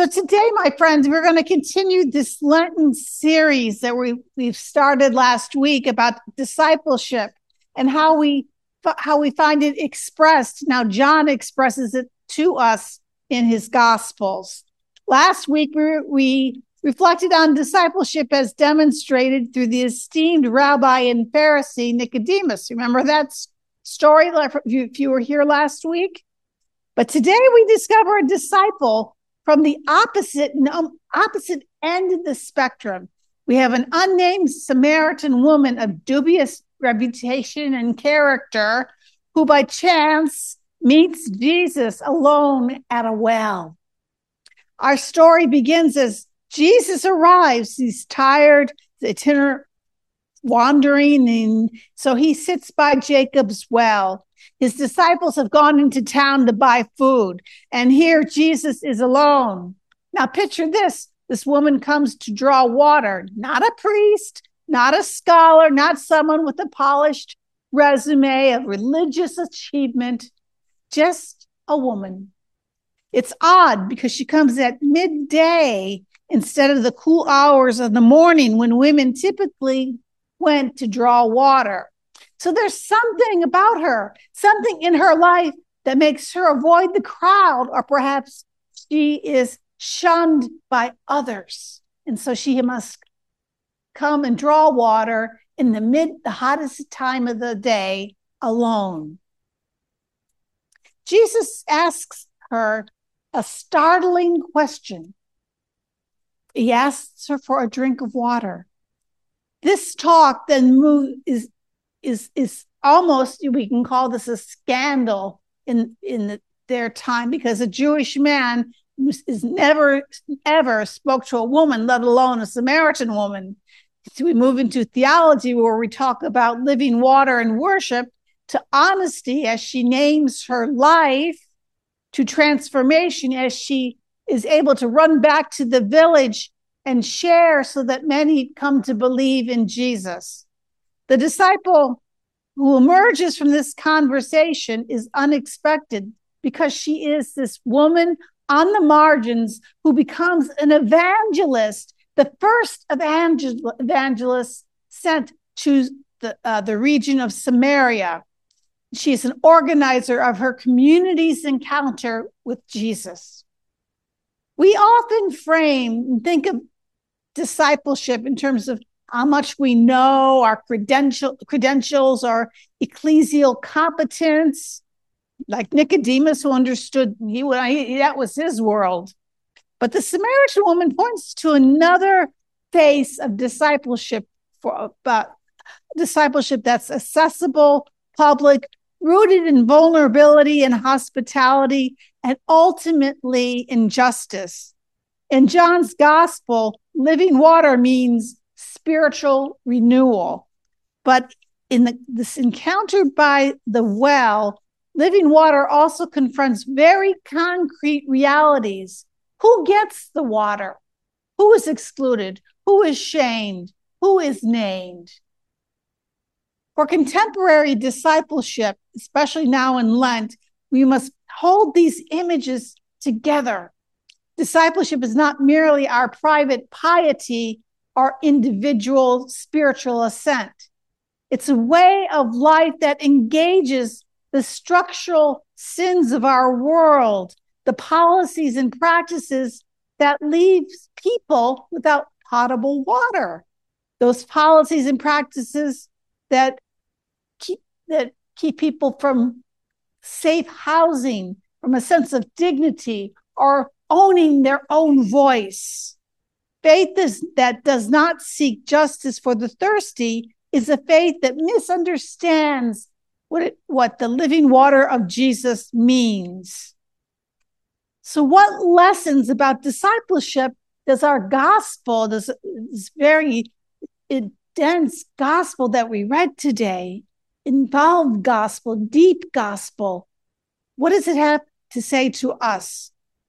So today, my friends, we're going to continue this Lenten series that we've started last week about discipleship and how we find it expressed. Now, John expresses it to us in his Gospels. Last week, we reflected on discipleship as demonstrated through the esteemed rabbi and Pharisee Nicodemus. Remember that story if you were here last week? But today we discover a disciple from the opposite end of the spectrum. We have an unnamed Samaritan woman of dubious reputation and character who by chance meets Jesus alone at a well. Our story begins as Jesus arrives. He's tired, the itinerant wandering, and so he sits by Jacob's well. His disciples have gone into town to buy food, and here Jesus is alone. Now picture this. This woman comes to draw water, not a priest, not a scholar, not someone with a polished resume of religious achievement, just a woman. It's odd because she comes at midday instead of the cool hours of the morning when women typically went to draw water. So there's something about her, something in her life that makes her avoid the crowd, or perhaps she is shunned by others. And so she must come and draw water in the hottest time of the day alone. Jesus asks her a startling question. He asks her for a drink of water. This talk then is almost, we can call this a scandal in their time, because a Jewish man is never ever spoke to a woman, let alone a Samaritan woman. So we move into theology where we talk about living water and worship, to honesty as she names her life, to transformation as she is able to run back to the village and share so that many come to believe in Jesus. The disciple who emerges from this conversation is unexpected because she is this woman on the margins who becomes an evangelist, the first evangelist sent to the region of Samaria. She is an organizer of her community's encounter with Jesus. We often frame and think of discipleship in terms of how much we know, our credentials, our ecclesial competence, like Nicodemus, who understood that was his world. But the Samaritan woman points to another face of discipleship, discipleship that's accessible, public, rooted in vulnerability and hospitality, and ultimately in justice. In John's gospel, living water means spiritual renewal. But in this encounter by the well, living water also confronts very concrete realities. Who gets the water? Who is excluded? Who is shamed? Who is named? For contemporary discipleship, especially now in Lent, we must hold these images together. Discipleship is not merely our private piety or individual spiritual ascent. It's a way of life that engages the structural sins of our world, the policies and practices that leaves people without potable water, those policies and practices that keep people from safe housing, from a sense of dignity, or owning their own voice. Faith that does not seek justice for the thirsty is a faith that misunderstands what the living water of Jesus means. So what lessons about discipleship does our gospel, this very dense gospel that we read today, involved gospel, deep gospel, what does it have to say to us?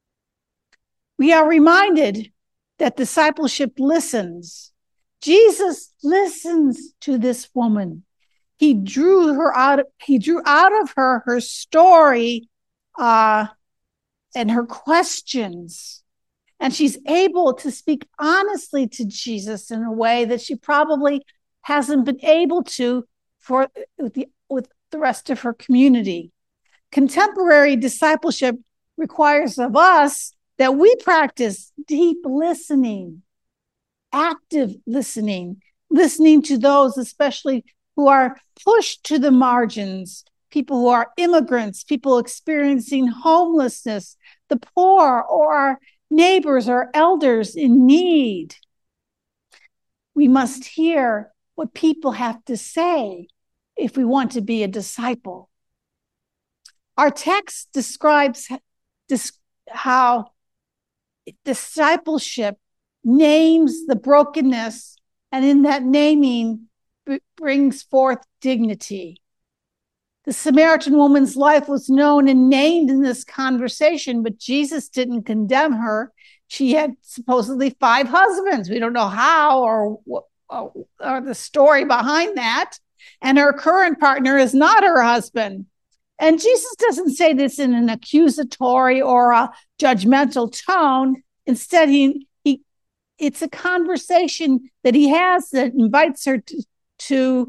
We are reminded that discipleship listens. Jesus listens to this woman. He drew out of her story and her questions. And she's able to speak honestly to Jesus in a way that she probably hasn't been able to with the rest of her community. Contemporary discipleship requires of us that we practice deep listening, active listening, listening to those especially who are pushed to the margins, people who are immigrants, people experiencing homelessness, the poor, or our neighbors or elders in need. We must hear what people have to say if we want to be a disciple. Our text describes how discipleship names the brokenness, and in that naming brings forth dignity. The Samaritan woman's life was known and named in this conversation, but Jesus didn't condemn her. She had supposedly 5 husbands. We don't know how or the story behind that. And her current partner is not her husband. And Jesus doesn't say this in an accusatory or a judgmental tone. Instead, it's a conversation that he has that invites her to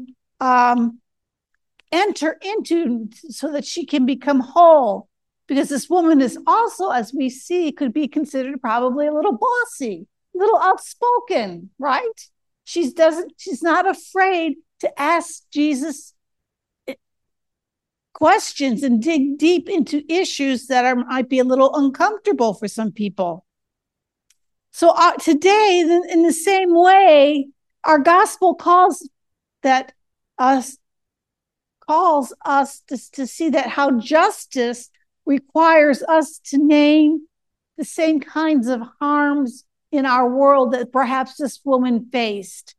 enter into so that she can become whole. Because this woman is also, as we see, could be considered probably a little bossy, a little outspoken, right? She's not afraid to ask Jesus questions and dig deep into issues that might be a little uncomfortable for some people. So today, in the same way, our gospel calls us to see that how justice requires us to name the same kinds of harms in our world that perhaps this woman faced: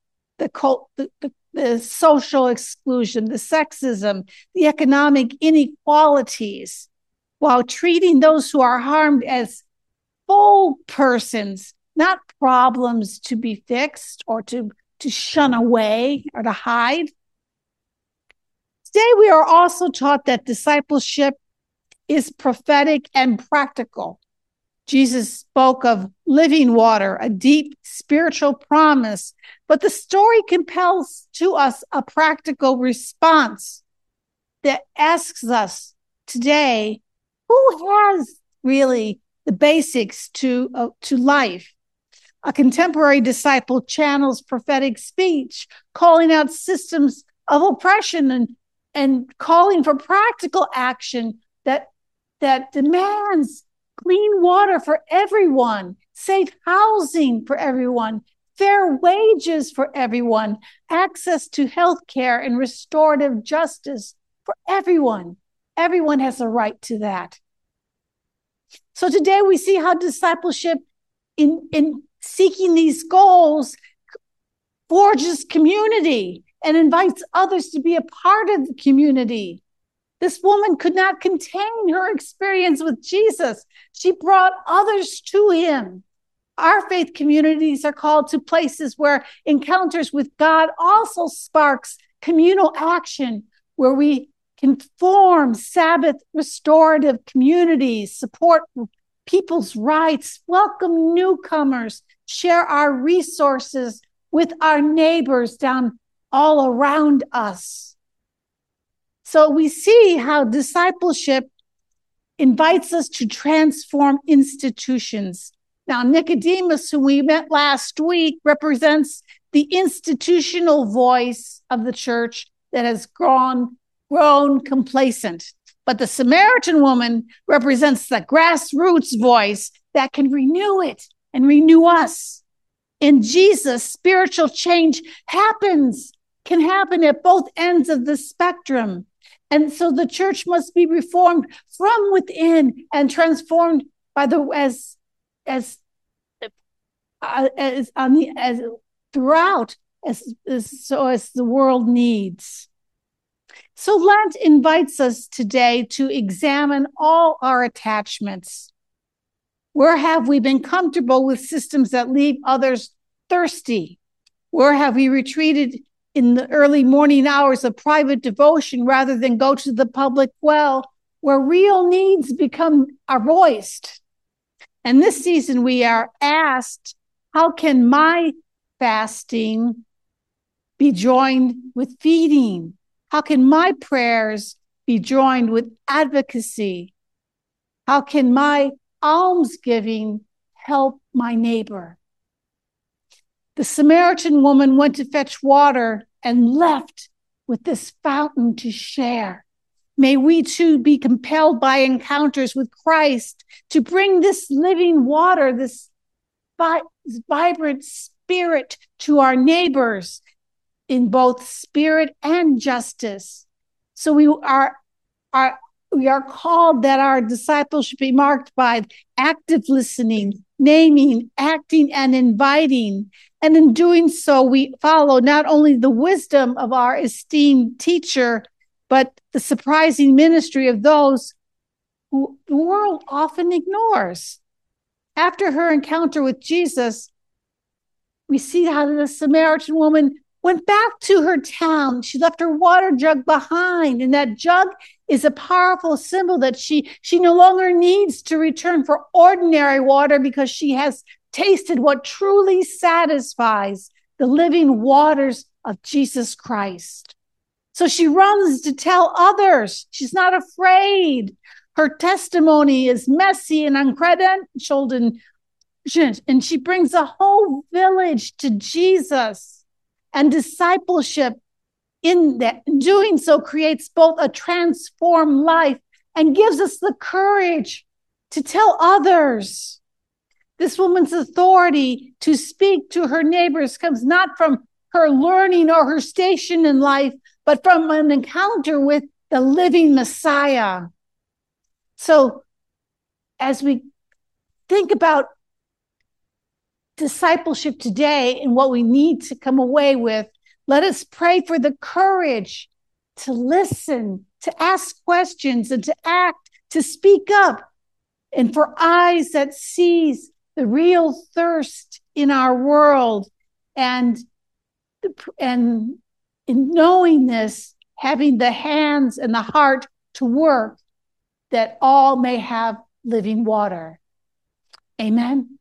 the social exclusion, the sexism, the economic inequalities, while treating those who are harmed as full persons, not problems to be fixed or to shun away or to hide. Today, we are also taught that discipleship is prophetic and practical. Jesus spoke of living water, a deep spiritual promise, but the story compels to us a practical response that asks us today, who has really the basics to life? A contemporary disciple channels prophetic speech, calling out systems of oppression and calling for practical action that demands clean water for everyone, safe housing for everyone, fair wages for everyone, access to health care and restorative justice for everyone. Everyone has a right to that. So today we see how discipleship in seeking these goals forges community and invites others to be a part of the community. This woman could not contain her experience with Jesus. She brought others to him. Our faith communities are called to places where encounters with God also sparks communal action, where we can form Sabbath restorative communities, support people's rights, welcome newcomers, share our resources with our neighbors down all around us. So we see how discipleship invites us to transform institutions. Now, Nicodemus, who we met last week, represents the institutional voice of the church that has grown complacent. But the Samaritan woman represents the grassroots voice that can renew it and renew us. In Jesus, spiritual change can happen at both ends of the spectrum. And so the church must be reformed from within and transformed by throughout as the world needs. So Lent invites us today to examine all our attachments. Where have we been comfortable with systems that leave others thirsty? Where have we retreated in the early morning hours of private devotion rather than go to the public well, where real needs become voiced? And this season we are asked, how can my fasting be joined with feeding? How can my prayers be joined with advocacy? How can my almsgiving help my neighbor? The Samaritan woman went to fetch water and left with this fountain to share. May we too be compelled by encounters with Christ to bring this living water, this vibrant spirit to our neighbors in both spirit and justice. So we are called that our disciples should be marked by active listening, naming, acting, and inviting. And in doing so, we follow not only the wisdom of our esteemed teacher, but the surprising ministry of those who the world often ignores. After her encounter with Jesus, we see how the Samaritan woman went back to her town. She left her water jug behind, and that jug is a powerful symbol that she no longer needs to return for ordinary water because she has tasted what truly satisfies, the living waters of Jesus Christ. So she runs to tell others. She's not afraid. Her testimony is messy and uncredentialed, and she brings a whole village to Jesus. And discipleship in that doing so creates both a transformed life and gives us the courage to tell others. This woman's authority to speak to her neighbors comes not from her learning or her station in life, but from an encounter with the living Messiah. So as we think about discipleship today and what we need to come away with, let us pray for the courage to listen, to ask questions, and to act, to speak up, and for eyes that sees the real thirst in our world. And in knowing this, having the hands and the heart to work, that all may have living water. Amen.